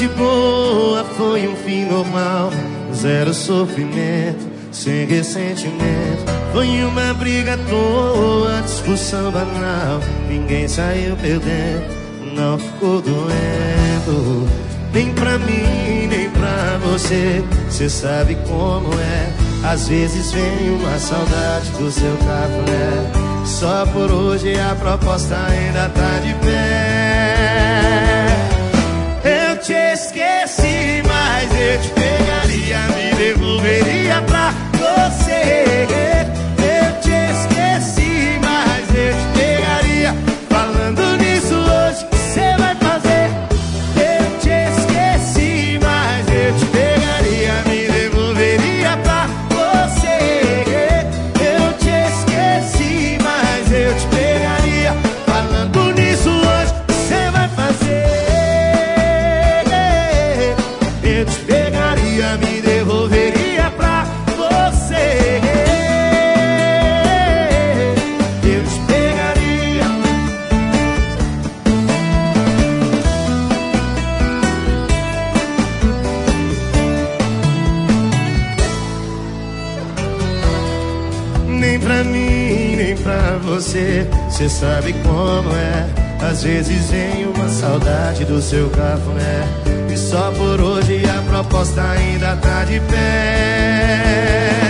noite boa foi um fim normal, zero sofrimento, sem ressentimento. Foi uma briga à toa, discussão banal, ninguém saiu perdendo, não ficou doendo. Nem pra mim, nem pra você, cê sabe como é. Às vezes vem uma saudade do seu cafuné. Só por hoje a proposta ainda tá de pé. Eu te esqueci, mas eu te pegaria, me devolveria pra você. Eu te esqueci, mas eu te pegaria. Falando nisso hoje, cê vai fazer. Eu te esqueci, mas eu te pegaria, me devolveria pra você. Eu te esqueci, mas eu te pegaria. Falando nisso hoje, cê vai fazer. Eu te pegaria, me devolveria pra você. Eu te pegaria. Nem pra mim, nem pra você, cê sabe como é. Às vezes vem uma saudade do seu cafuné. E só por hoje a proposta ainda tá de pé.